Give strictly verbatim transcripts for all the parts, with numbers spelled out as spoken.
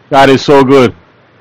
God is so good.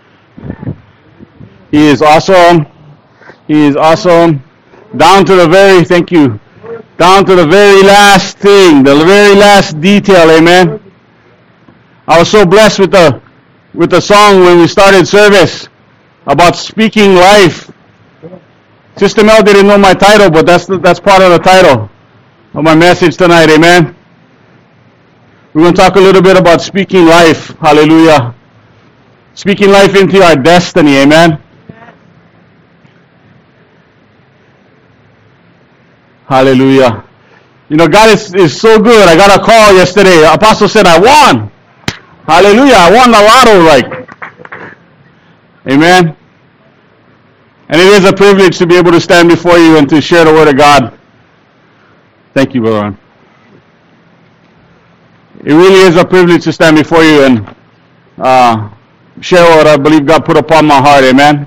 He is awesome. He is awesome. Down to the very, thank you, down to the very last thing, the very last detail, amen. I was so blessed with the with the song when we started service about speaking life. Sister Mel didn't know my title, but that's that's part of the title of my message tonight, amen. We're going to talk a little bit about speaking life, hallelujah. Speaking life into our destiny, amen. Hallelujah. You know, God is, is so good. I got a call yesterday. Apostle said, I won. Hallelujah. I won the lotto, like. Amen. And it is a privilege to be able to stand before you and to share the word of God. Thank you, Brother Ron. It really is a privilege to stand before you and uh, share what I believe God put upon my heart. Amen.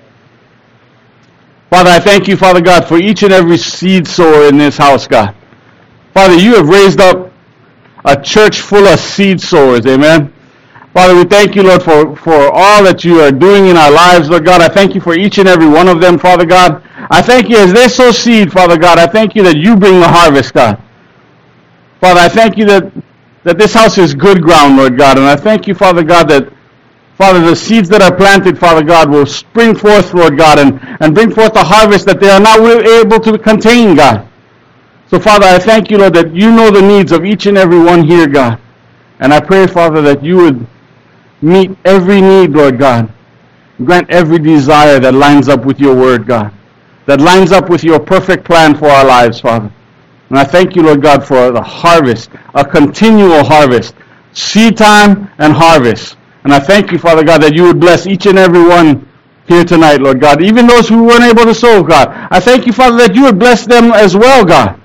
Father, I thank you, Father God, for each and every seed sower in this house, God. Father, you have raised up a church full of seed sowers, amen. Father, we thank you, Lord, for, for all that you are doing in our lives, Lord God. I thank you for each and every one of them, Father God. I thank you as they sow seed, Father God. I thank you that you bring the harvest, God. Father, I thank you that, that this house is good ground, Lord God. And I thank you, Father God, that Father, the seeds that are planted, Father God, will spring forth, Lord God, and, and bring forth the harvest that they are not able to contain, God. So, Father, I thank you, Lord, that you know the needs of each and every one here, God. And I pray, Father, that you would meet every need, Lord God. Grant every desire that lines up with your word, God. That lines up with your perfect plan for our lives, Father. And I thank you, Lord God, for the harvest, a continual harvest, seed time and harvest. And I thank you, Father God, that you would bless each and every one here tonight, Lord God. Even those who weren't able to sow, God. I thank you, Father, that you would bless them as well, God.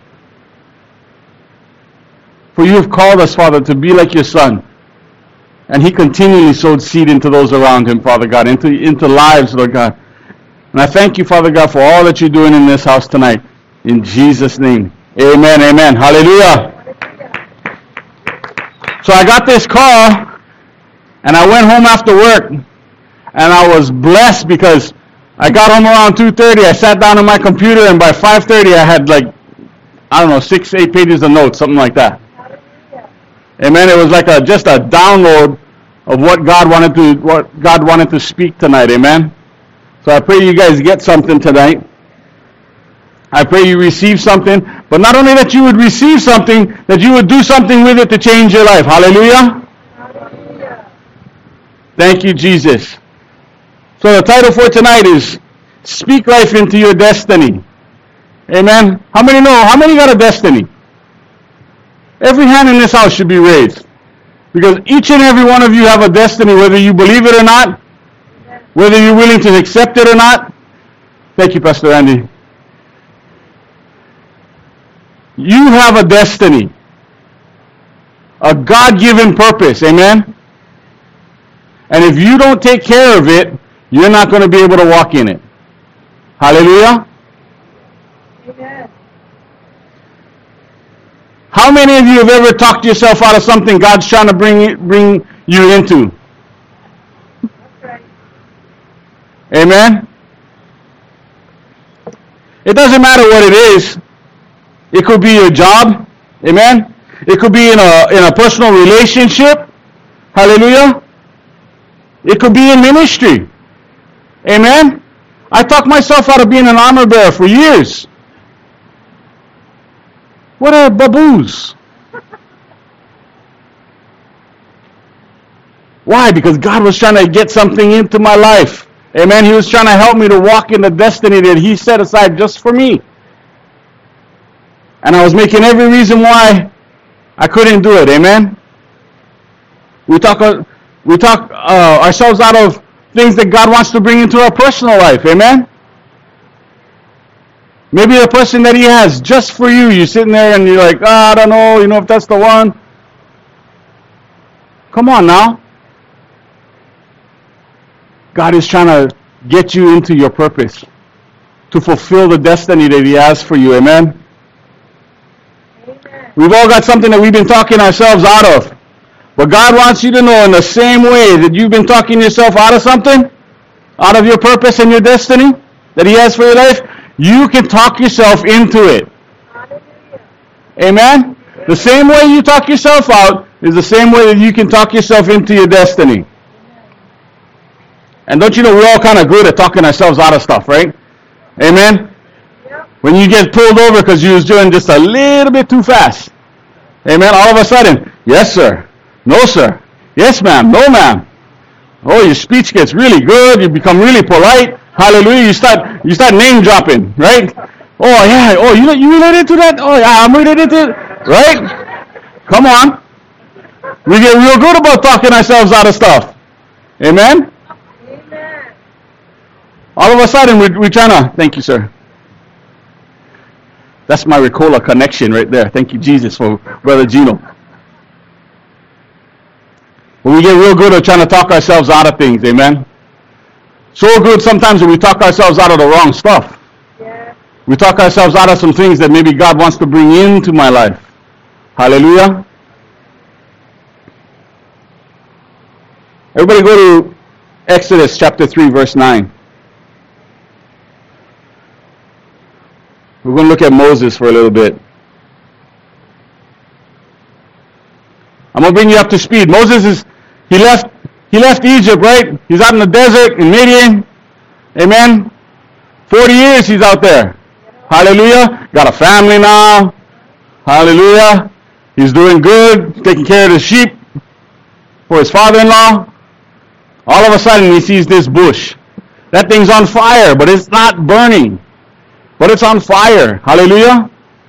For you have called us, Father, to be like your Son. And he continually sowed seed into those around him, Father God, into, into lives, Lord God. And I thank you, Father God, for all that you're doing in this house tonight. In Jesus' name. Amen, amen. Hallelujah. So I got this call. And I went home after work, and I was blessed because I got home around two thirty. I sat down on my computer, and by five thirty I had like, I don't know, six, eight pages of notes, something like that. Amen. It was like a just a download of what God wanted to what God wanted to speak tonight. Amen. So I pray you guys get something tonight. I pray you receive something, but not only that you would receive something, that you would do something with it to change your life. Hallelujah. Thank you, Jesus. So the title for tonight is Speak Life into Your Destiny. Amen. How many know? How many got a destiny? Every hand in this house should be raised. Because each and every one of you have a destiny, whether you believe it or not, whether you're willing to accept it or not. Thank you, Pastor Andy. You have a destiny. A God-given purpose. Amen. And if you don't take care of it, you're not going to be able to walk in it. Hallelujah. Amen. How many of you have ever talked yourself out of something God's trying to bring bring you into? That's right. Amen. It doesn't matter what it is. It could be your job. Amen. It could be in a in a personal relationship. Hallelujah. It could be in ministry. Amen? I talked myself out of being an armor bearer for years. What are baboos? Why? Because God was trying to get something into my life. Amen? He was trying to help me to walk in the destiny that He set aside just for me. And I was making every reason why I couldn't do it. Amen? We talk... We talk uh, ourselves out of things that God wants to bring into our personal life. Amen? Maybe the person that He has just for you, you're sitting there and you're like, oh, I don't know, you know, if that's the one. Come on now. God is trying to get you into your purpose, to fulfill the destiny that He has for you. Amen? Amen. We've all got something that we've been talking ourselves out of. But God wants you to know, in the same way that you've been talking yourself out of something, out of your purpose and your destiny that He has for your life, you can talk yourself into it. Amen? The same way you talk yourself out is the same way that you can talk yourself into your destiny. And don't you know, we're all kind of good at talking ourselves out of stuff, right? Amen? When you get pulled over because you was doing just a little bit too fast. Amen? All of a sudden, yes, sir. No, sir. Yes, ma'am. No, ma'am. Oh, your speech gets really good. You become really polite. Hallelujah. You start you start name dropping, right? Oh, yeah. Oh, you you related to that? Oh, yeah, I'm related to it. Right? Come on. We get real good about talking ourselves out of stuff. Amen? Amen. All of a sudden, we're, we're trying to... Thank you, sir. That's my Ricola connection right there. Thank you, Jesus, for Brother Gino. When we get real good at trying to talk ourselves out of things, amen? So good sometimes when we talk ourselves out of the wrong stuff. Yeah. We talk ourselves out of some things that maybe God wants to bring into my life. Hallelujah. Everybody go to Exodus chapter three, verse nine. We're going to look at Moses for a little bit. I'm going to bring you up to speed. Moses is, he left, he left Egypt, right? He's out in the desert in Midian. Amen. forty years he's out there. Hallelujah. Got a family now. Hallelujah. He's doing good, taking care of the sheep for his father-in-law. All of a sudden he sees this bush. That thing's on fire, but it's not burning. But it's on fire. Hallelujah.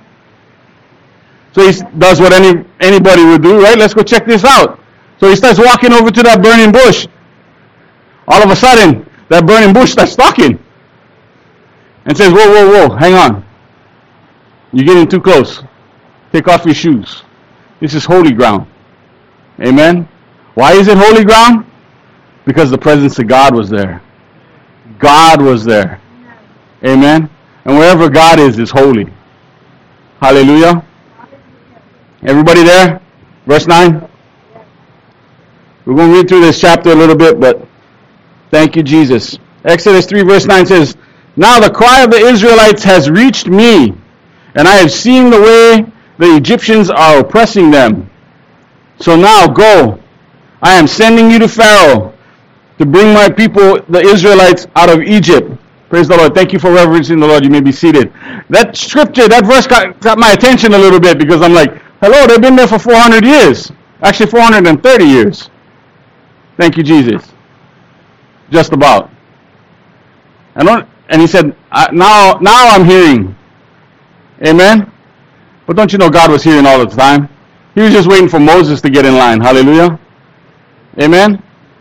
So he does what any anybody would do, right? Let's go check this out. So he starts walking over to that burning bush. All of a sudden, that burning bush starts talking. And says, whoa, whoa, whoa, hang on. You're getting too close. Take off your shoes. This is holy ground. Amen? Why is it holy ground? Because the presence of God was there. God was there. Amen? And wherever God is, is holy. Hallelujah. Everybody there? Verse nine? We're going to read through this chapter a little bit, but thank you, Jesus. Exodus three, verse nine says, now the cry of the Israelites has reached me, and I have seen the way the Egyptians are oppressing them. So now go. I am sending you to Pharaoh to bring my people, the Israelites, out of Egypt. Praise the Lord. Thank you for reverencing the Lord. You may be seated. That scripture, that verse got, got my attention a little bit because I'm like, hello, they've been there for four hundred years. Actually, four hundred thirty years. Thank you, Jesus. Just about. And, and he said, now, now I'm hearing. Amen? But don't you know God was hearing all the time? He was just waiting for Moses to get in line. Hallelujah. Amen?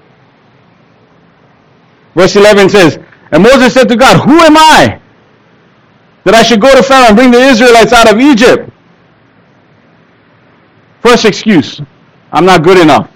Verse eleven says, and Moses said to God, who am I that I should go to Pharaoh and bring the Israelites out of Egypt? First excuse, I'm not good enough.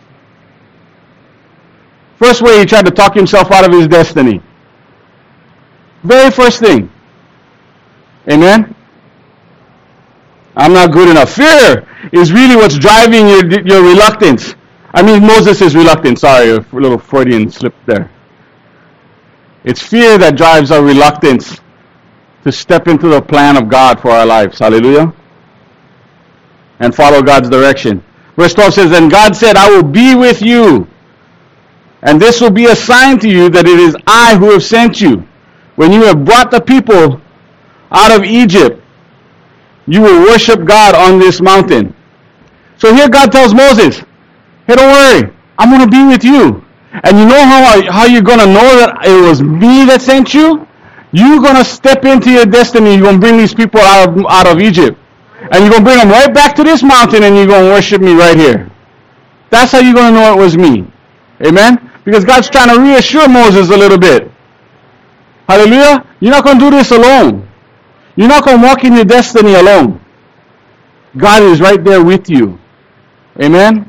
First way he tried to talk himself out of his destiny. Very first thing. Amen? I'm not good enough. Fear is really what's driving your, your reluctance. I mean Moses is reluctant. Sorry, a little Freudian slip there. It's fear that drives our reluctance to step into the plan of God for our lives. Hallelujah. And follow God's direction. Verse twelve says, and God said, I will be with you. And this will be a sign to you that it is I who have sent you. When you have brought the people out of Egypt, you will worship God on this mountain. So here God tells Moses, hey, don't worry. I'm going to be with you. And you know how, I, how you're going to know that it was me that sent you? You're going to step into your destiny. You're going to bring these people out of, out of Egypt. And you're going to bring them right back to this mountain and you're going to worship me right here. That's how you're going to know it was me. Amen? Because God's trying to reassure Moses a little bit. Hallelujah? You're not going to do this alone. You're not going to walk in your destiny alone. God is right there with you. Amen?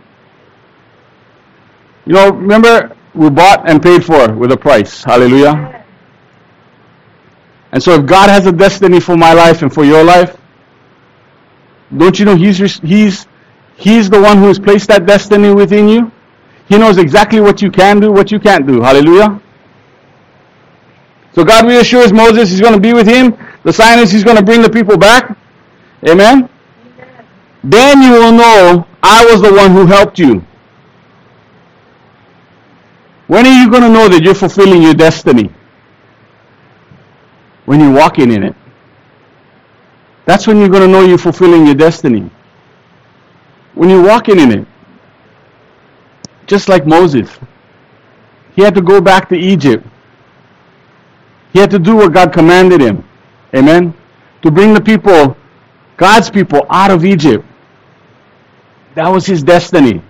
You know, remember, we bought and paid for with a price. Hallelujah. And so if God has a destiny for my life and for your life, don't you know he's he's He's the one who has placed that destiny within you. He knows exactly what you can do, what you can't do. Hallelujah. So God reassures Moses he's going to be with him. The sign is he's going to bring the people back. Amen? Amen. Then you will know I was the one who helped you. When are you going to know that you're fulfilling your destiny? When you're walking in it. That's when you're going to know you're fulfilling your destiny. When you're walking in it. Just like Moses. He had to go back to Egypt. He had to do what God commanded him. Amen? To bring the people, God's people, out of Egypt. That was his destiny.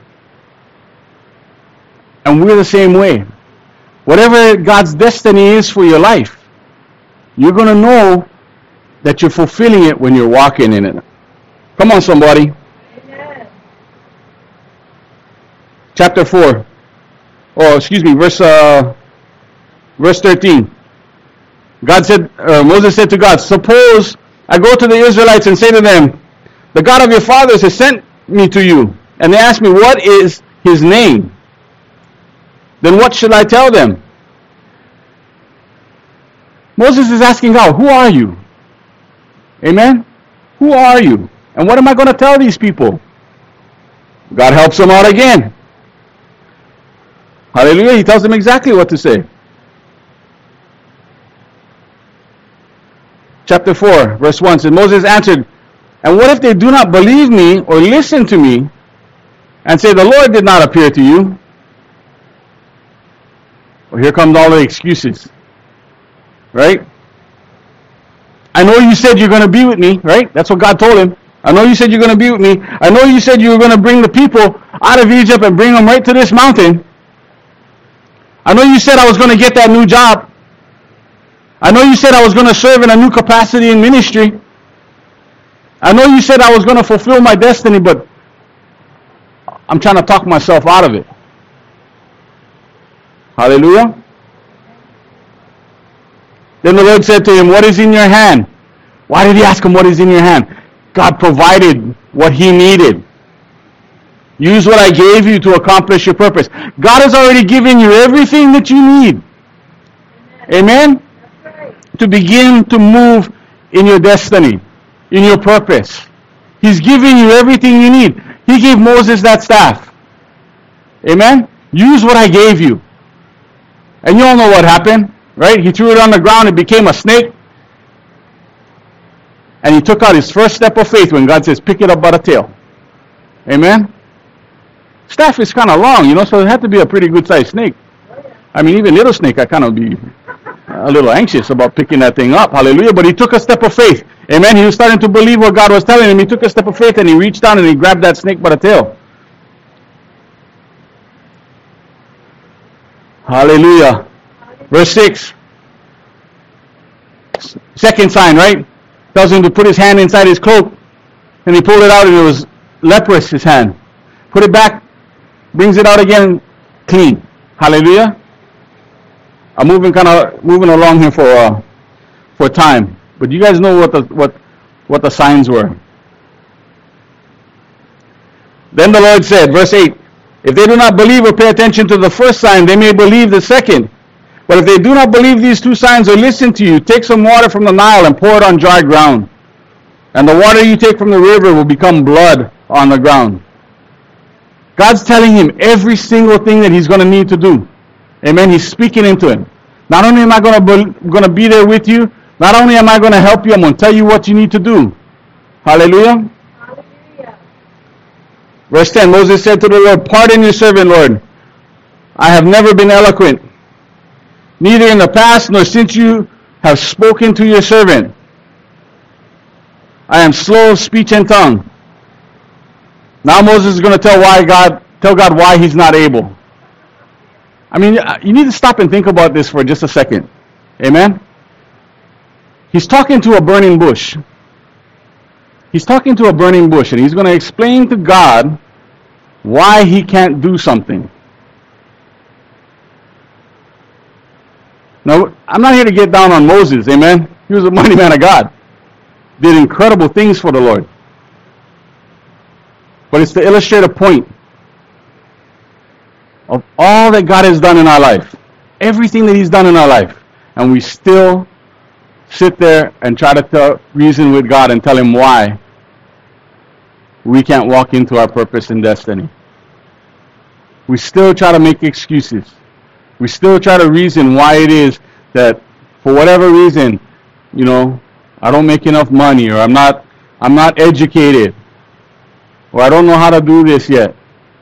And we're the same way. Whatever God's destiny is for your life, you're going to know that you're fulfilling it when you're walking in it. Come on, somebody. Amen. Chapter four. Oh, excuse me, verse uh, verse thirteen. God said, uh, Moses said to God, suppose I go to the Israelites and say to them, the God of your fathers has sent me to you. And they ask me, what is his name? Then what should I tell them? Moses is asking God, who are you? Amen? Who are you? And what am I going to tell these people? God helps them out again. Hallelujah. He tells them exactly what to say. Chapter four, verse one says, Moses answered, and what if they do not believe me or listen to me and say, the Lord did not appear to you? Well, here comes all the excuses. Right? I know you said you're going to be with me, right? That's what God told him. I know you said you're going to be with me. I know you said you were going to bring the people out of Egypt and bring them right to this mountain. I know you said I was going to get that new job. I know you said I was going to serve in a new capacity in ministry. I know you said I was going to fulfill my destiny, but I'm trying to talk myself out of it. Hallelujah. Then the Lord said to him, what is in your hand? Why did he ask him what is in your hand? God provided what he needed. Use what I gave you to accomplish your purpose. God has already given you everything that you need. Amen? Amen? To begin to move in your destiny, in your purpose. He's giving you everything you need. He gave Moses that staff. Amen? Use what I gave you. And you all know what happened, right? He threw it on the ground, it became a snake. And he took out his first step of faith when God says, pick it up by the tail. Amen? Staff is kind of long, you know, so it had to be a pretty good sized snake. I mean, even little snake, I kind of be a little anxious about picking that thing up. Hallelujah. But he took a step of faith. Amen. He was starting to believe what God was telling him. He took a step of faith and he reached down and he grabbed that snake by the tail. Hallelujah. Verse six. Second sign, right? Tells him to put his hand inside his cloak. And he pulled it out and it was leprous, his hand. Put it back. Brings it out again clean. Hallelujah. I'm moving kind of moving along here for uh, for time. But you guys know what the what what the signs were. Then the Lord said, verse eight, if they do not believe or pay attention to the first sign, they may believe the second. But if they do not believe these two signs or listen to you, take some water from the Nile and pour it on dry ground. And the water you take from the river will become blood on the ground. God's telling him every single thing that he's going to need to do. Amen. He's speaking into him. Not only am I going to be, going to be there with you, not only am I going to help you, I'm going to tell you what you need to do. Hallelujah. Hallelujah. Verse ten, Moses said to the Lord, pardon your servant, Lord. I have never been eloquent, neither in the past nor since you have spoken to your servant. I am slow of speech and tongue. Now Moses is going to tell why God, tell God why he's not able. I mean, you need to stop and think about this for just a second. Amen? He's talking to a burning bush. He's talking to a burning bush, and he's going to explain to God why he can't do something. Now, I'm not here to get down on Moses, amen? He was a mighty man of God. Did incredible things for the Lord. But it's to illustrate a point of all that God has done in our life. Everything that He's done in our life. And we still sit there and try to tell, reason with God and tell Him why we can't walk into our purpose and destiny. We still try to make excuses. We still try to reason why it is that for whatever reason, you know, I don't make enough money, or I'm not I'm not educated, or I don't know how to do this yet.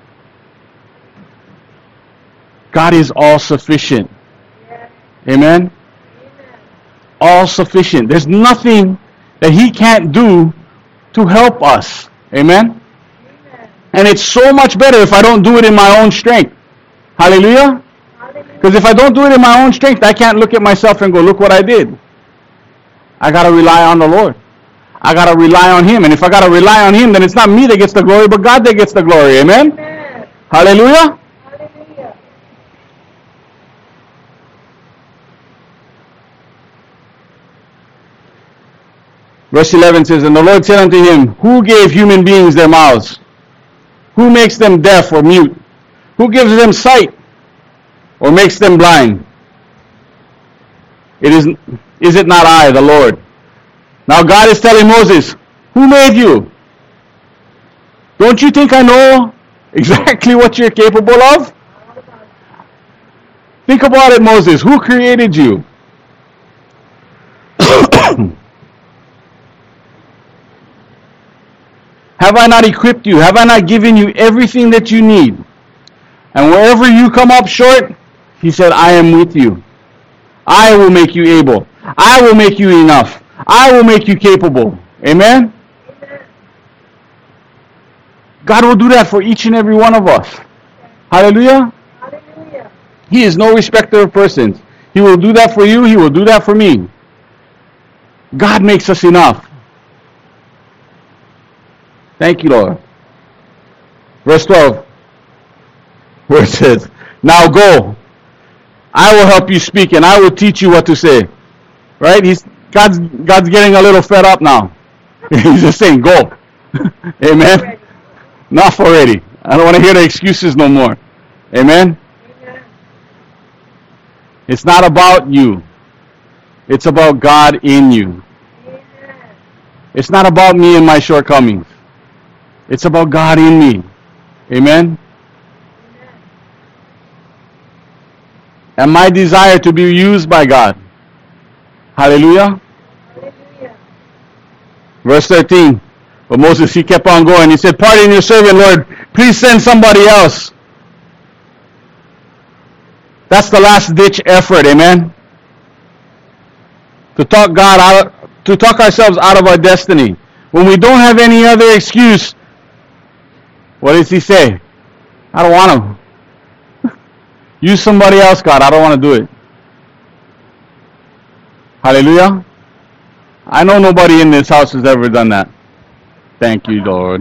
God is all sufficient. Yes. Amen? Amen? All sufficient. There's nothing that He can't do to help us. Amen? Amen? And it's so much better if I don't do it in my own strength. Hallelujah? Because if I don't do it in my own strength, I can't look at myself and go, look what I did. I got to rely on the Lord. I got to rely on Him. And if I got to rely on Him, then it's not me that gets the glory, but God that gets the glory. Amen? Amen. Hallelujah? Hallelujah. Verse eleven says, and the Lord said unto him, who gave human beings their mouths? Who makes them deaf or mute? Who gives them sight or makes them blind? It is, is it not I, the Lord? Now God is telling Moses, who made you? Don't you think I know exactly what you're capable of? Think about it, Moses. Who created you? Have I not equipped you? Have I not given you everything that you need? And wherever you come up short, He said, I am with you. I will make you able. I will make you enough. I will make you capable. Amen? Amen? God will do that for each and every one of us. Hallelujah? Hallelujah. He is no respecter of persons. He will do that for you. He will do that for me. God makes us enough. Thank you, Lord. Verse twelve, where it says, now go. I will help you speak, and I will teach you what to say. Right? He's God's God's getting a little fed up now. He's just saying, go. Amen? Not for ready. I don't want to hear the excuses no more. Amen? Amen? It's not about you. It's about God in you. Amen. It's not about me and my shortcomings. It's about God in me. Amen? Amen? And my desire to be used by God. Hallelujah? Hallelujah. Verse thirteen. But Moses, he kept on going. He said, pardon your servant, Lord. Please send somebody else. That's the last ditch effort. Amen? To talk God out, to talk ourselves out of our destiny. When we don't have any other excuse, what does he say? I don't want to. Use somebody else, God. I don't want to do it. Hallelujah. I know nobody in this house has ever done that. Thank you, Lord.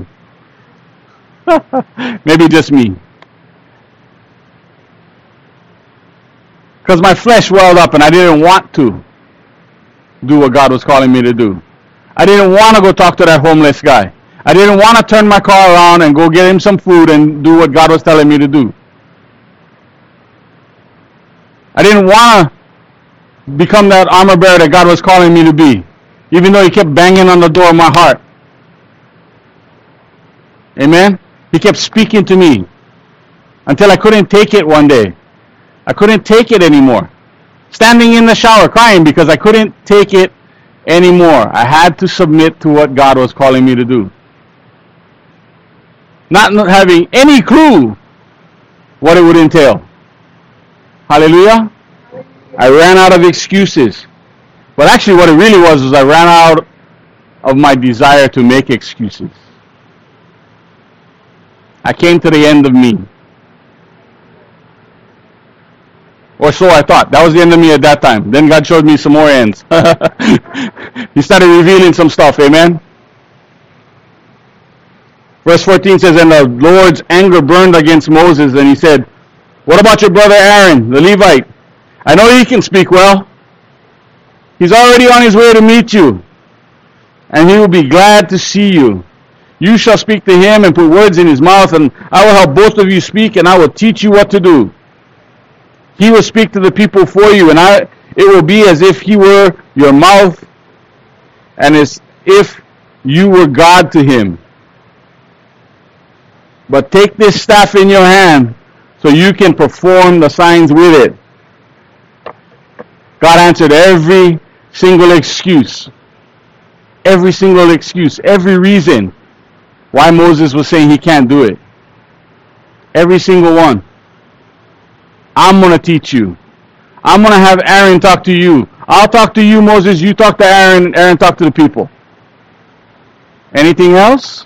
Maybe just me. Because my flesh welled up and I didn't want to do what God was calling me to do. I didn't want to go talk to that homeless guy. I didn't want to turn my car around and go get him some food and do what God was telling me to do. I didn't want to become that armor bearer that God was calling me to be, even though He kept banging on the door of my heart. Amen? He kept speaking to me until I couldn't take it one day. I couldn't take it anymore. Standing in the shower crying because I couldn't take it anymore. I had to submit to what God was calling me to do. Not having any clue what it would entail. Hallelujah? I ran out of excuses. But actually what it really was was I ran out of my desire to make excuses. I came to the end of me. Or so I thought. That was the end of me at that time. Then God showed me some more ends. He started revealing some stuff. Amen? Verse fourteen says, and the Lord's anger burned against Moses, and He said, what about your brother Aaron, the Levite? I know he can speak well. He's already on his way to meet you, and he will be glad to see you. You shall speak to him and put words in his mouth, and I will help both of you speak, and I will teach you what to do. He will speak to the people for you, and I it will be as if he were your mouth, and as if you were God to him. But take this staff in your hand so you can perform the signs with it. God answered every single excuse. Every single excuse. Every reason why Moses was saying he can't do it. Every single one. I'm going to teach you. I'm going to have Aaron talk to you. I'll talk to you, Moses. You talk to Aaron. Aaron talk to the people. Anything else?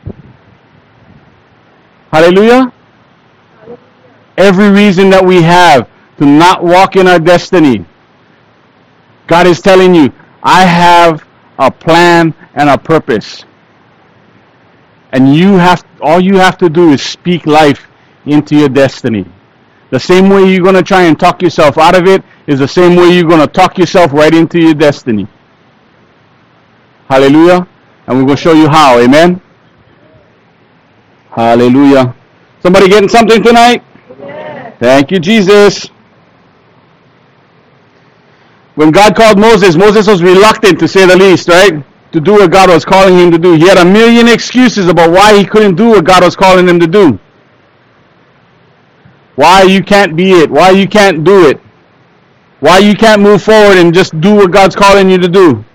Hallelujah? Every reason that we have to not walk in our destiny. God is telling you, I have a plan and a purpose. And you have, all you have to do is speak life into your destiny. The same way you're going to try and talk yourself out of it is the same way you're going to talk yourself right into your destiny. Hallelujah. And we're going to show you how. Amen. Hallelujah. Somebody getting something tonight? Yes. Thank you, Jesus. When God called Moses, Moses was reluctant, to say the least, right? To do what God was calling him to do. He had a million excuses about why he couldn't do what God was calling him to do. Why you can't be it. Why you can't do it. Why you can't move forward and just do what God's calling you to do.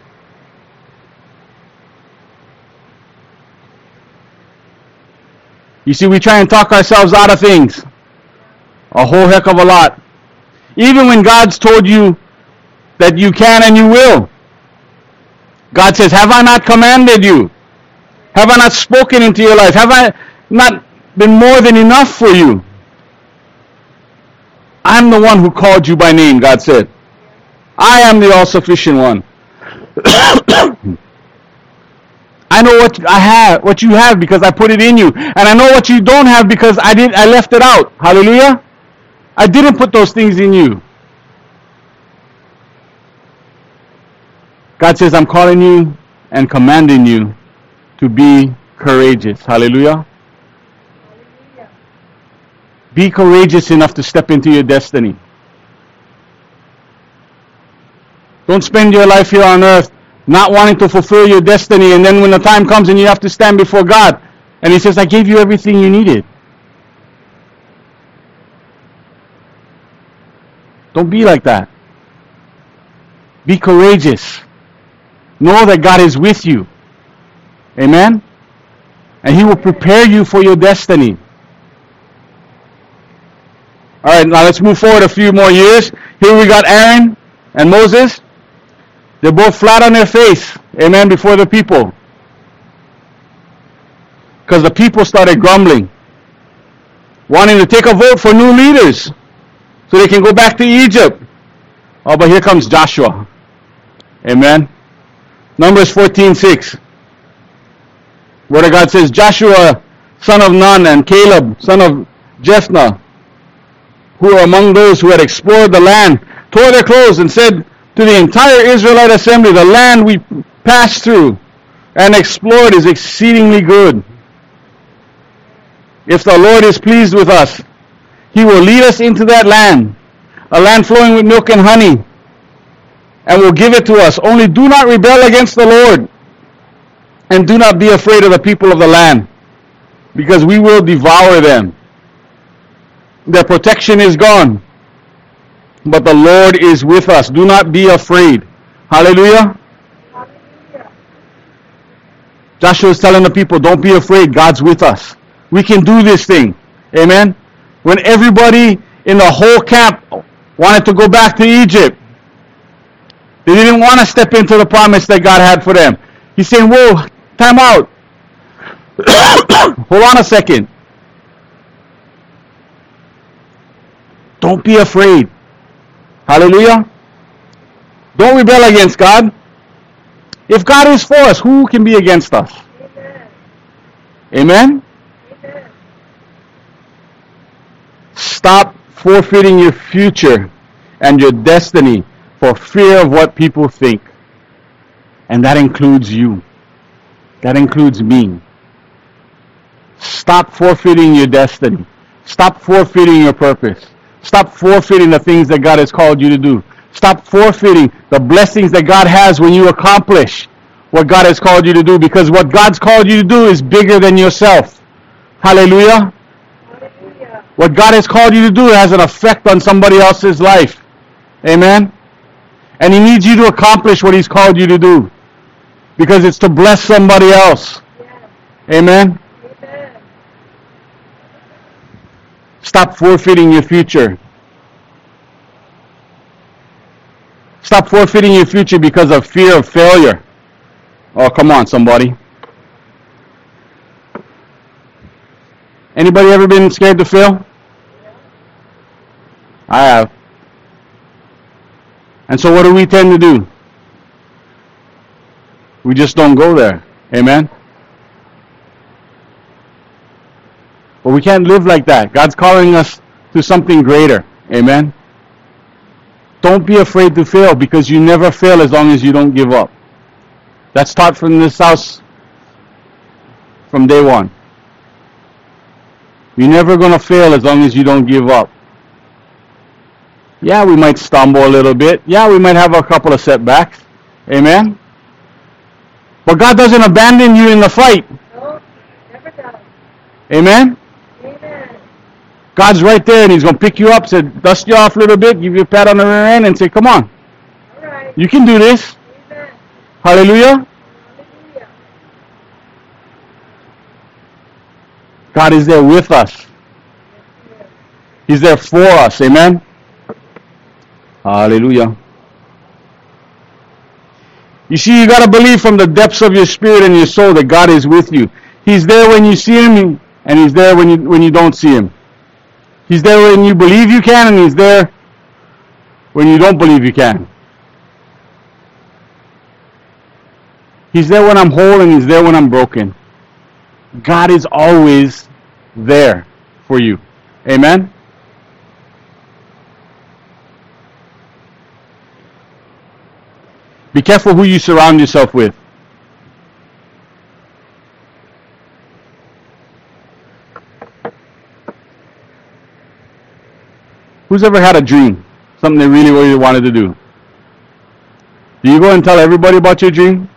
You see, we try and talk ourselves out of things. A whole heck of a lot. Even when God's told you that you can and you will. God says, have I not commanded you? Have I not spoken into your life? Have I not been more than enough for you? I'm the one who called you by name, God said. I am the all-sufficient one. I know what I have, what you have, because I put it in you. And I know what you don't have because I did I left it out. Hallelujah. I didn't put those things in you. God says, I'm calling you and commanding you to be courageous. Hallelujah. Hallelujah. Be courageous enough to step into your destiny. Don't spend your life here on earth not wanting to fulfill your destiny, and then when the time comes and you have to stand before God, and He says, I gave you everything you needed. Don't be like that. Be courageous. Know that God is with you. Amen? And He will prepare you for your destiny. Alright, now let's move forward a few more years. Here we got Aaron and Moses. They're both flat on their face. Amen, before the people. Because the people started grumbling. Wanting to take a vote for new leaders. So they can go back to Egypt. Oh, but here comes Joshua. Amen. Numbers fourteen six. Word of God says, Joshua, son of Nun, and Caleb, son of Jephthah, who were among those who had explored the land, tore their clothes and said to the entire Israelite assembly, the land we passed through and explored is exceedingly good. If the Lord is pleased with us, He will lead us into that land, a land flowing with milk and honey, and will give it to us. Only do not rebel against the Lord, and do not be afraid of the people of the land, because we will devour them. Their protection is gone, but the Lord is with us. Do not be afraid. Hallelujah. Hallelujah. Joshua is telling the people, don't be afraid. God's with us. We can do this thing. Amen. When everybody in the whole camp wanted to go back to Egypt, they didn't want to step into the promise that God had for them. He's saying, whoa, time out. Hold on a second. Don't be afraid. Hallelujah. Don't rebel against God. If God is for us, who can be against us? Amen. Amen? Amen. Stop forfeiting your future and your destiny for fear of what people think. And that includes you. That includes me. Stop forfeiting your destiny. Stop forfeiting your purpose. Stop forfeiting the things that God has called you to do. Stop forfeiting the blessings that God has when you accomplish what God has called you to do, because what God's called you to do is bigger than yourself. Hallelujah. Hallelujah. What God has called you to do has an effect on somebody else's life. Amen. And He needs you to accomplish what He's called you to do, because it's to bless somebody else. Yes. Amen. Amen. Stop forfeiting your future. Stop forfeiting your future because of fear of failure. Oh, come on, somebody. Anybody ever been scared to fail? I have. And so what do we tend to do? We just don't go there. Amen? But we can't live like that. God's calling us to something greater. Amen? Don't be afraid to fail, because you never fail as long as you don't give up. That's taught from this house from day one. You're never going to fail as long as you don't give up. Yeah, we might stumble a little bit. Yeah, we might have a couple of setbacks. Amen? But God doesn't abandon you in the fight. No, never does. Amen? Amen. God's right there, and He's going to pick you up, say, dust you off a little bit, give you a pat on the rear end, and say, come on. All right. You can do this. Amen. Hallelujah. Hallelujah. God is there with us. He's there for us. Amen. Hallelujah. You see, you got to believe from the depths of your spirit and your soul that God is with you. He's there when you see Him, and He's there when you when you don't see Him. He's there when you believe you can, and He's there when you don't believe you can. He's there when I'm whole, and He's there when I'm broken. God is always there for you. Amen? Be careful who you surround yourself with. Who's ever had a dream? Something they really, really wanted to do? Do you go and tell everybody about your dream?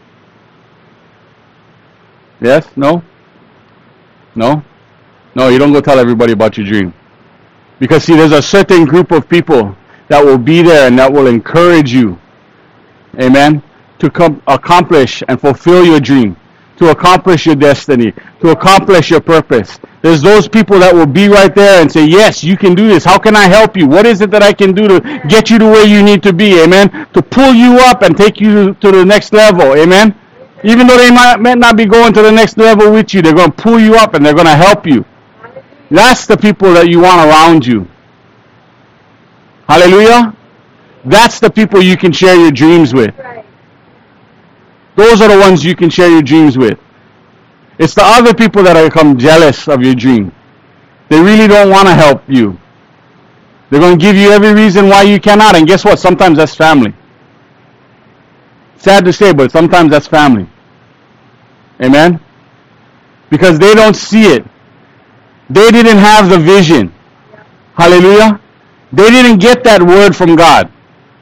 Yes? No? No? No, you don't go tell everybody about your dream. Because see, there's a certain group of people that will be there and that will encourage you. Amen? To com- accomplish and fulfill your dream. To accomplish your destiny. To accomplish your purpose. There's those people that will be right there and say, yes, you can do this. How can I help you? What is it that I can do to get you to where you need to be? Amen? To pull you up and take you to the next level. Amen? Even though they might, might not be going to the next level with you, they're going to pull you up and they're going to help you. That's the people that you want around you. Hallelujah? That's the people you can share your dreams with. Those are the ones you can share your dreams with. It's the other people that become jealous of your dream. They really don't want to help you. They're going to give you every reason why you cannot. And guess what? Sometimes that's family. Sad to say, but sometimes that's family. Amen? Because they don't see it. They didn't have the vision. Hallelujah? They didn't get that word from God.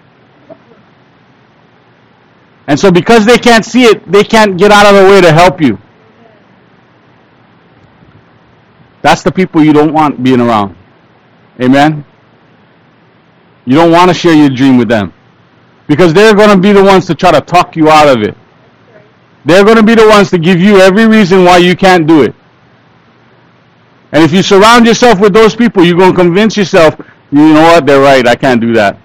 And so because they can't see it, they can't get out of the way to help you. That's the people you don't want being around. Amen? You don't want to share your dream with them. Because they're going to be the ones to try to talk you out of it. They're going to be the ones to give you every reason why you can't do it. And if you surround yourself with those people, you're going to convince yourself, you know what, they're right, I can't do that.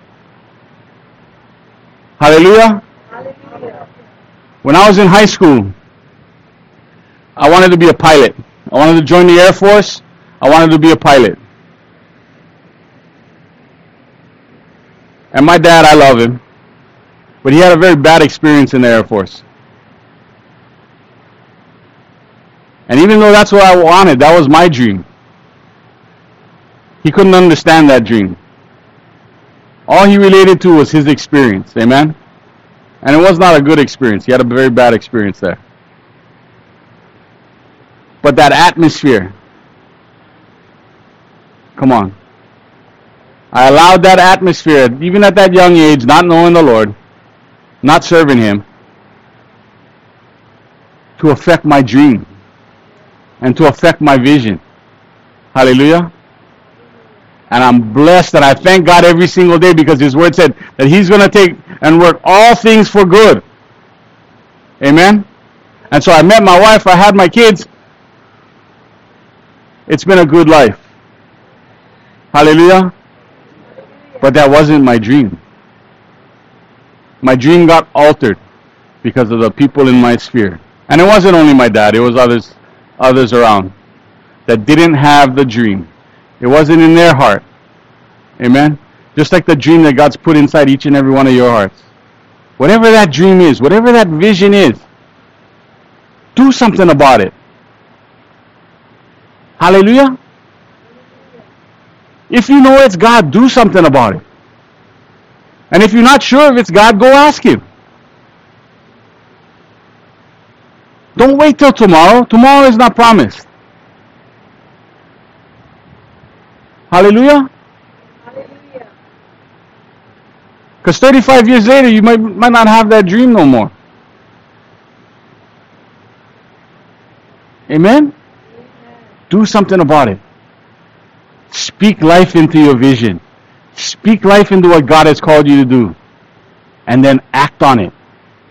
Hallelujah? Hallelujah. When I was in high school, I wanted to be a pilot. I wanted to join the Air Force. I wanted to be a pilot. And my dad, I love him, but he had a very bad experience in the Air Force. And even though that's what I wanted, that was my dream, he couldn't understand that dream. All he related to was his experience. Amen? And it was not a good experience. He had a very bad experience there. But that atmosphere, come on. I allowed that atmosphere, even at that young age, not knowing the Lord, not serving Him, to affect my dream and to affect my vision. Hallelujah. And I'm blessed, and I thank God every single day because His Word said that He's going to take and work all things for good. Amen. And so I met my wife, I had my kids. It's been a good life. Hallelujah. But that wasn't my dream. My dream got altered because of the people in my sphere. And it wasn't only my dad, it was others others around that didn't have the dream. It wasn't in their heart. Amen? Just like the dream that God's put inside each and every one of your hearts. Whatever that dream is, whatever that vision is, do something about it. Hallelujah? If you know it's God, do something about it. And if you're not sure if it's God, go ask Him. Don't wait till tomorrow. Tomorrow is not promised. Hallelujah? Hallelujah. Because thirty-five years later, you might, might not have that dream no more. Amen? Amen. Do something about it. Speak life into your vision. Speak life into what God has called you to do. And then act on it.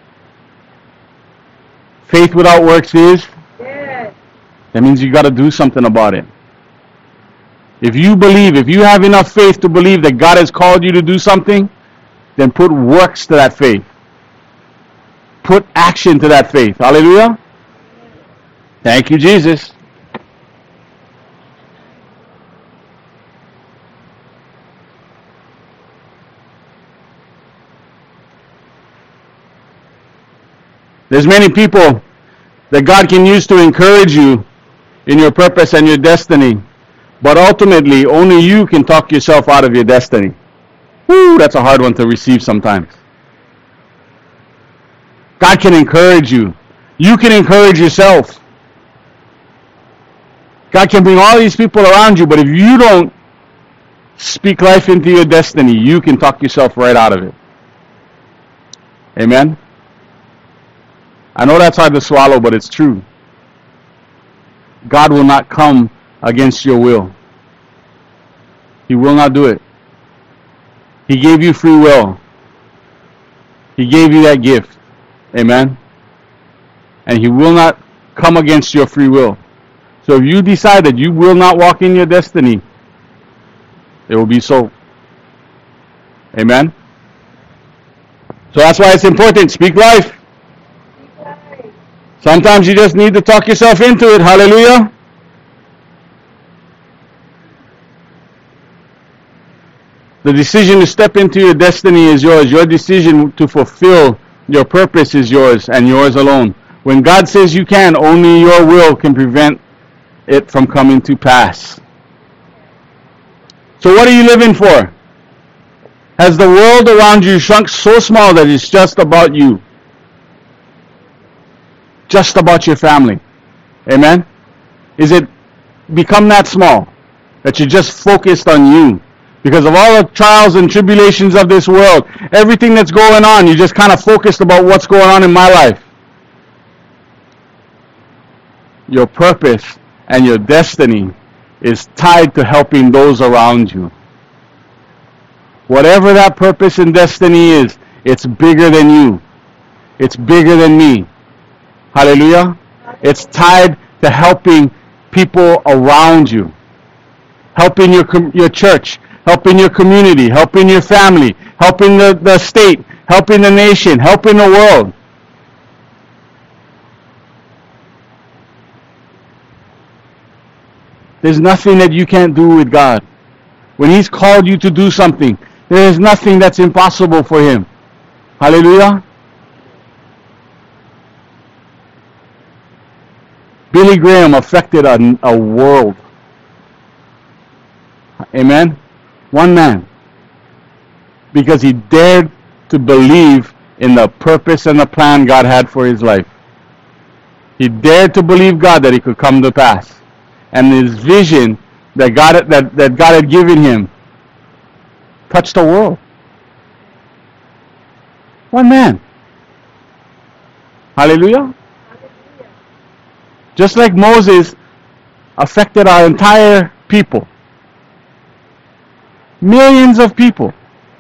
Faith without works is? Yes. That means you got to do something about it. If you believe, if you have enough faith to believe that God has called you to do something, then put works to that faith. Put action to that faith. Hallelujah. Thank you, Jesus. There's many people that God can use to encourage you in your purpose and your destiny. But ultimately, only you can talk yourself out of your destiny. Woo, that's a hard one to receive sometimes. God can encourage you. You can encourage yourself. God can bring all these people around you, but if you don't speak life into your destiny, you can talk yourself right out of it. Amen? I know that's hard to swallow, but it's true. God will not come against your will. He will not do it. He gave you free will. He gave you that gift. Amen? And He will not come against your free will. So if you decide that you will not walk in your destiny, it will be so. Amen? So that's why it's important. Speak life. Speak life. Sometimes you just need to talk yourself into it. Hallelujah. The decision to step into your destiny is yours. Your decision to fulfill your purpose is yours and yours alone. When God says you can, only your will can prevent it from coming to pass. So what are you living for? Has the world around you shrunk so small that it's just about you? Just about your family? Amen? Is it become that small that you're just focused on you? Because of all the trials and tribulations of this world, everything that's going on, you're just kind of focused about what's going on in my life. Your purpose and your destiny is tied to helping those around you. Whatever that purpose and destiny is, it's bigger than you. It's bigger than me. Hallelujah. It's tied to helping people around you. Helping your your church, helping your community, helping your family, helping the, the state, helping the nation, helping the world. There's nothing that you can't do with God. When He's called you to do something, there is nothing that's impossible for Him. Hallelujah. Billy Graham affected a, a world. Amen? One man. Because he dared to believe in the purpose and the plan God had for his life. He dared to believe God that it could come to pass. And his vision that God, that, that God had given him touched the world. One man. Hallelujah. Just like Moses affected our entire people. Millions of people.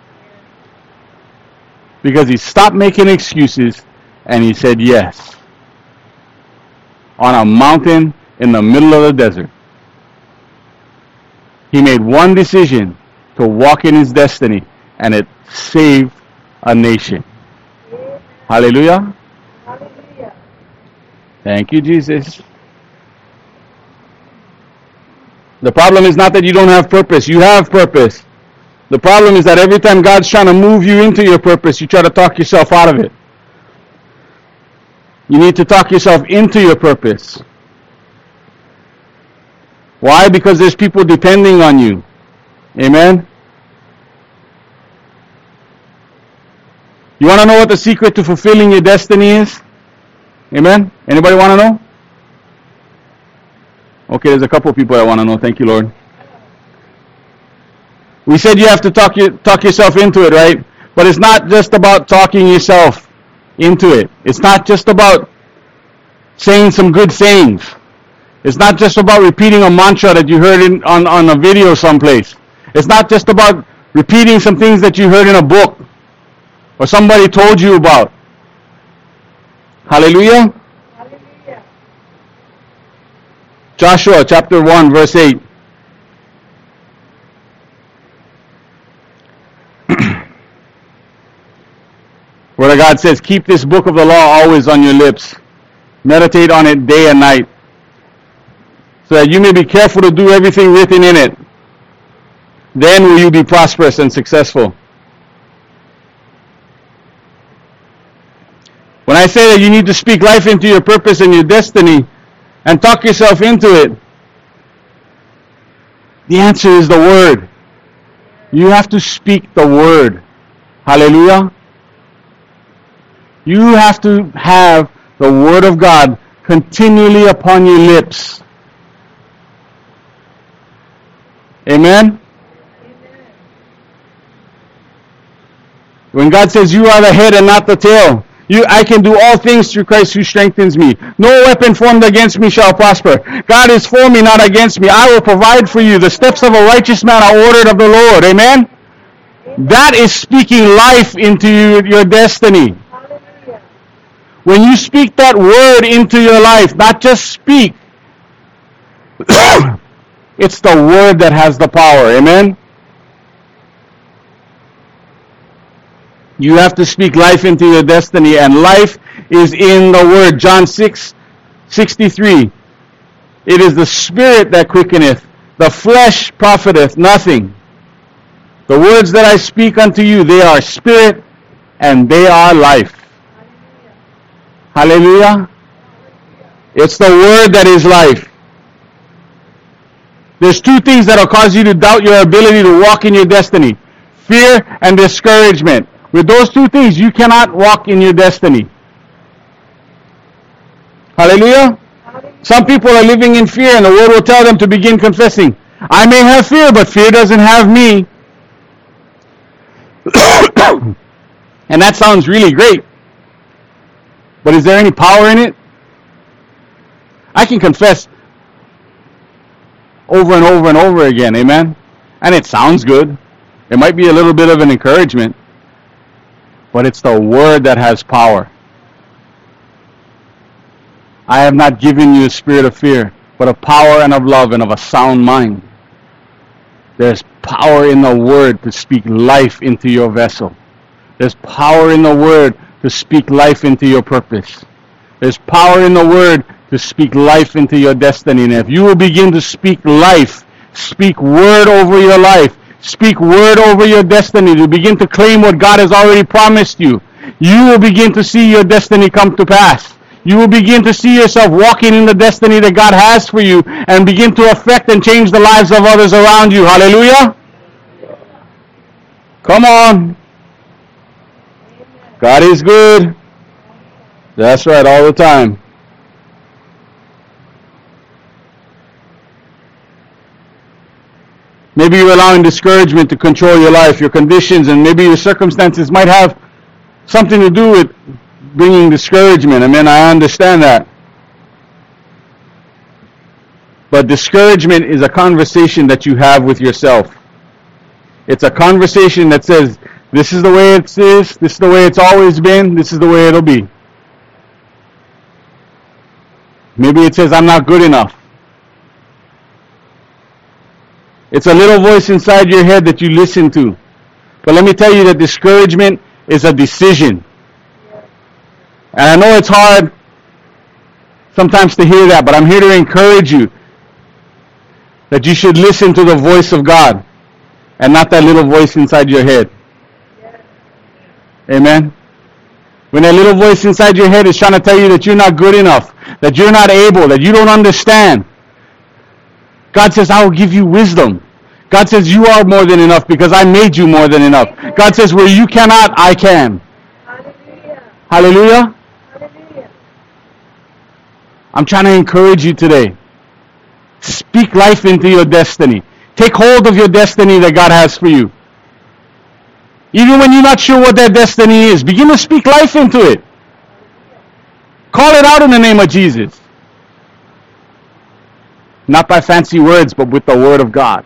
Because he stopped making excuses and he said yes. On a mountain in the middle of the desert. He made one decision to walk in his destiny, and it saved a nation. Hallelujah. Hallelujah. Thank you, Jesus. The problem is not that you don't have purpose. You have purpose. The problem is that every time God's trying to move you into your purpose, you try to talk yourself out of it. You need to talk yourself into your purpose. Why? Because there's people depending on you. Amen? You want to know what the secret to fulfilling your destiny is? Amen? Anybody want to know? Okay, there's a couple of people that want to know. Thank you, Lord. We said you have to talk, your, talk yourself into it, right? But it's not just about talking yourself into it. It's not just about saying some good sayings. It's not just about repeating a mantra that you heard in, on, on a video someplace. It's not just about repeating some things that you heard in a book or somebody told you about. Hallelujah? Hallelujah. Joshua chapter one verse eight. Where God says, keep this book of the law always on your lips. Meditate on it day and night. So that you may be careful to do everything written in it. Then will you be prosperous and successful. When I say that you need to speak life into your purpose and your destiny and talk yourself into it, the answer is the Word. You have to speak the Word. Hallelujah. You have to have the Word of God continually upon your lips. Amen? Amen. When God says you are the head and not the tail, you, I can do all things through Christ who strengthens me. No weapon formed against me shall prosper. God is for me, not against me. I will provide for you. The steps of a righteous man are ordered of the Lord. Amen? That is speaking life into you, your destiny. Hallelujah. When you speak that word into your life, not just speak, it's the word that has the power. Amen? You have to speak life into your destiny, and life is in the word. John six sixty-three. It is the spirit that quickeneth, the flesh profiteth nothing. The words that I speak unto you, they are spirit and they are life. Hallelujah. It's the word that is life. There's two things that will cause you to doubt your ability to walk in your destiny. Fear and discouragement. With those two things, you cannot walk in your destiny. Hallelujah. Some people are living in fear, and the word will tell them to begin confessing. I may have fear, but fear doesn't have me. And that sounds really great. But is there any power in it? I can confess over and over and over again, amen? And it sounds good. It might be a little bit of an encouragement. But it's the word that has power. I have not given you a spirit of fear, but of power and of love and of a sound mind. There's power in the word to speak life into your vessel. There's power in the word to speak life into your purpose. There's power in the word to speak life into your destiny. And if you will begin to speak life, speak word over your life, speak word over your destiny, to begin to claim what God has already promised you, you will begin to see your destiny come to pass. You will begin to see yourself walking in the destiny that God has for you and begin to affect and change the lives of others around you. Hallelujah. Come on. God is good. That's right, all the time. Maybe you're allowing discouragement to control your life, your conditions, and maybe your circumstances might have something to do with bringing discouragement. I mean, I understand that. But discouragement is a conversation that you have with yourself. It's a conversation that says, this is the way it is, this is the way it's always been, this is the way it'll be. Maybe it says, I'm not good enough. It's a little voice inside your head that you listen to. But let me tell you that discouragement is a decision. And I know it's hard sometimes to hear that, but I'm here to encourage you that you should listen to the voice of God and not that little voice inside your head. Amen? When that little voice inside your head is trying to tell you that you're not good enough, that you're not able, that you don't understand, God says, I will give you wisdom. God says, you are more than enough because I made you more than enough. God says, where you cannot, I can. Hallelujah. Hallelujah? Hallelujah. I'm trying to encourage you today. Speak life into your destiny. Take hold of your destiny that God has for you. Even when you're not sure what that destiny is, begin to speak life into it. Call it out in the name of Jesus. Not by fancy words, but with the Word of God.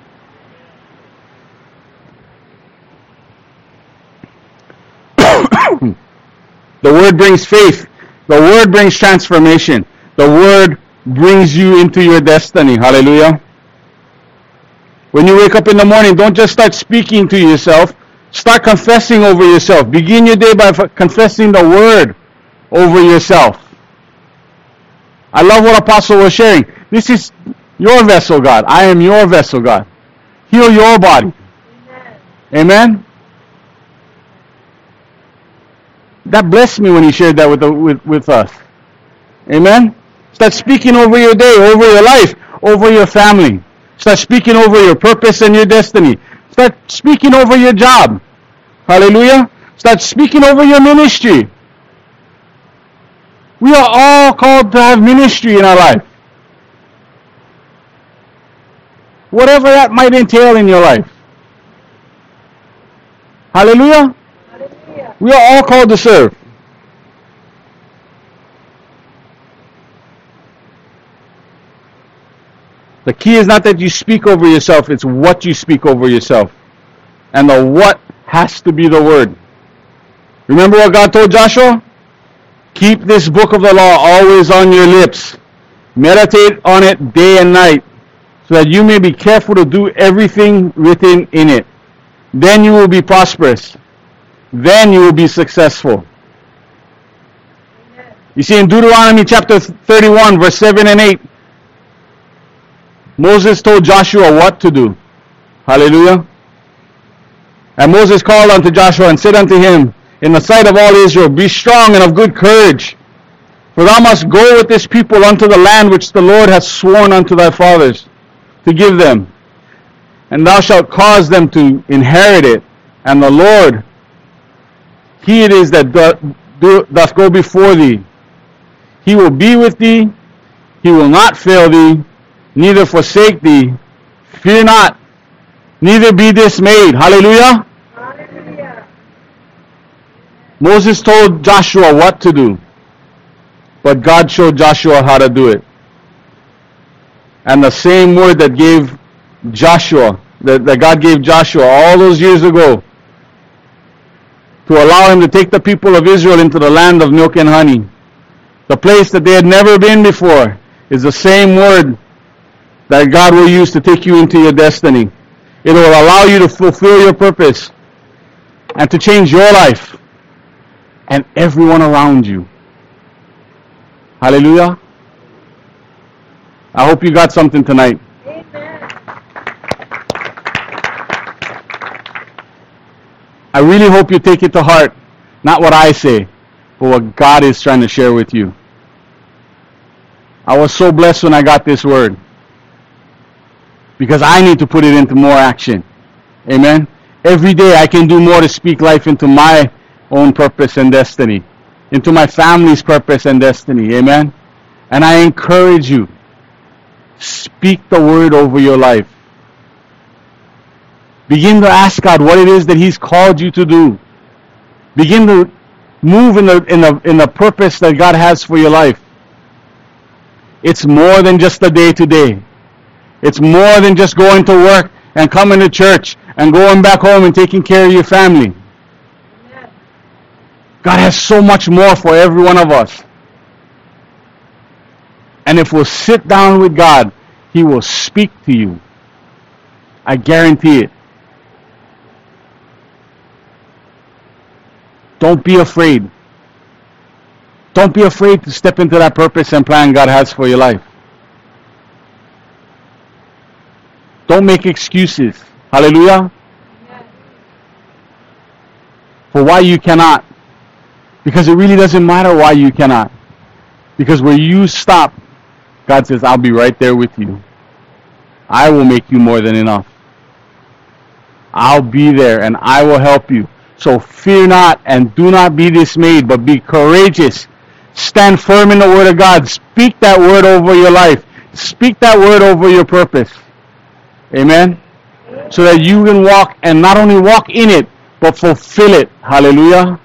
The Word brings faith. The Word brings transformation. The Word brings you into your destiny. Hallelujah. When you wake up in the morning, don't just start speaking to yourself. Start confessing over yourself. Begin your day by confessing the Word over yourself. I love what Apostle was sharing. This is your vessel, God. I am your vessel, God. Heal your body. Amen. Amen? That blessed me when he shared that with, the, with, with us. Amen? Start speaking over your day, over your life, over your family. Start speaking over your purpose and your destiny. Start speaking over your job. Hallelujah. Start speaking over your ministry. We are all called to have ministry in our life. Whatever that might entail in your life. Hallelujah. Hallelujah. We are all called to serve. The key is not that you speak over yourself, it's what you speak over yourself. And the what has to be the word. Remember what God told Joshua? Keep this book of the law always on your lips. Meditate on it day and night, so that you may be careful to do everything written in it. Then you will be prosperous. Then you will be successful. Amen. You see, in Deuteronomy chapter thirty-one, verse seven and eight, Moses told Joshua what to do. Hallelujah. And Moses called unto Joshua and said unto him, in the sight of all Israel, be strong and of good courage, for thou must go with this people unto the land which the Lord hath sworn unto thy fathers to give them. And thou shalt cause them to inherit it. And the Lord, He it is that doth, do, doth go before thee. He will be with thee. He will not fail thee, neither forsake thee. Fear not, neither be dismayed. Hallelujah. Hallelujah. Moses told Joshua what to do, but God showed Joshua how to do it. And the same word that gave Joshua, that, that God gave Joshua all those years ago, to allow him to take the people of Israel into the land of milk and honey, the place that they had never been before, is the same word that God will use to take you into your destiny. It will allow you to fulfill your purpose and to change your life and everyone around you. Hallelujah. I hope you got something tonight. Amen. I really hope you take it to heart, not what I say, but what God is trying to share with you. I was so blessed when I got this word, because I need to put it into more action. Amen. Every day I can do more to speak life into my own purpose and destiny, into my family's purpose and destiny. Amen. And I encourage you, speak the word over your life. Begin to ask God what it is that He's called you to do. Begin to move in the, in the, in the purpose that God has for your life. It's more than just the day-to-day. It's more than just going to work and coming to church and going back home and taking care of your family. Amen. God has so much more for every one of us. And if we'll sit down with God, He will speak to you. I guarantee it. Don't be afraid. Don't be afraid to step into that purpose and plan God has for your life. Don't make excuses. Hallelujah. Amen. For why you cannot. Because it really doesn't matter why you cannot. Because where you stop, God says, I'll be right there with you. I will make you more than enough. I'll be there and I will help you. So fear not and do not be dismayed, but be courageous. Stand firm in the Word of God. Speak that word over your life. Speak that word over your purpose. Amen? So that you can walk, and not only walk in it, but fulfill it. Hallelujah.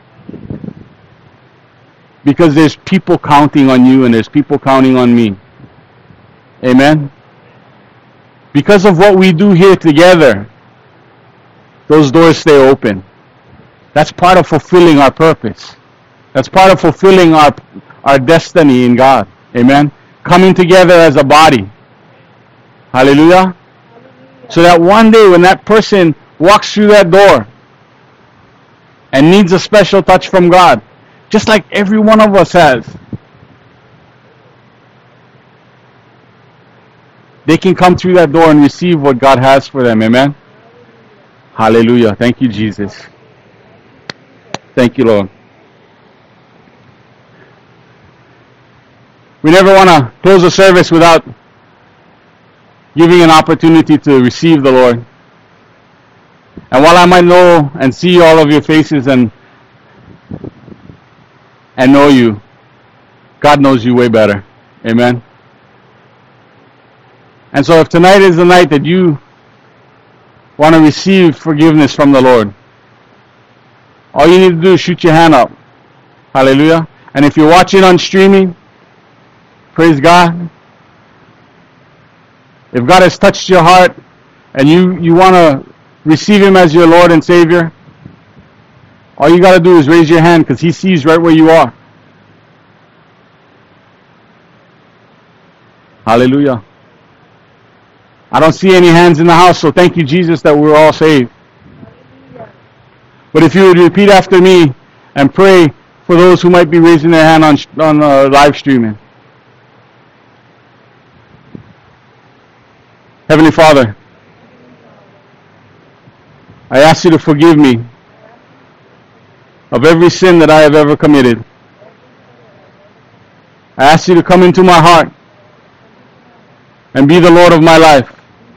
Because there's people counting on you and there's people counting on me. Amen? Because of what we do here together, those doors stay open. That's part of fulfilling our purpose. That's part of fulfilling our, our destiny in God. Amen? Coming together as a body. Hallelujah? So that one day when that person walks through that door and needs a special touch from God, just like every one of us has, they can come through that door and receive what God has for them. Amen? Hallelujah. Thank you, Jesus. Thank you, Lord. We never want to close the service without giving an opportunity to receive the Lord. And while I might know and see all of your faces and and know you, God knows you way better. Amen. And so if tonight is the night that you want to receive forgiveness from the Lord, all you need to do is shoot your hand up. Hallelujah. And if you're watching on streaming, praise God. If God has touched your heart and you, you want to receive Him as your Lord and Savior, all you got to do is raise your hand because He sees right where you are. Hallelujah. I don't see any hands in the house, so thank you, Jesus, that we're all saved. But if you would repeat after me and pray for those who might be raising their hand on, on uh, live streaming. Heavenly Father, I ask you to forgive me of every sin that I have ever committed. I ask you to come into my heart and be the Lord of my life.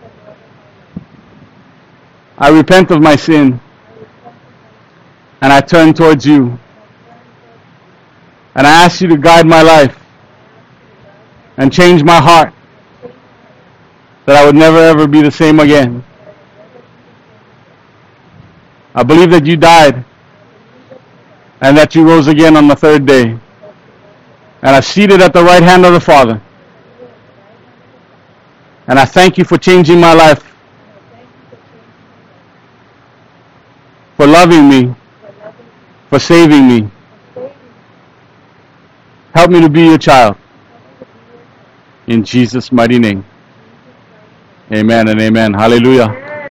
I repent of my sin and I turn towards you. And I ask you to guide my life and change my heart, that I would never ever be the same again. I believe that you died and that you rose again on the third day. And I'm seated at the right hand of the Father. And I thank you for changing my life, for loving me, for saving me. Help me to be your child. In Jesus' mighty name. Amen and amen. Hallelujah.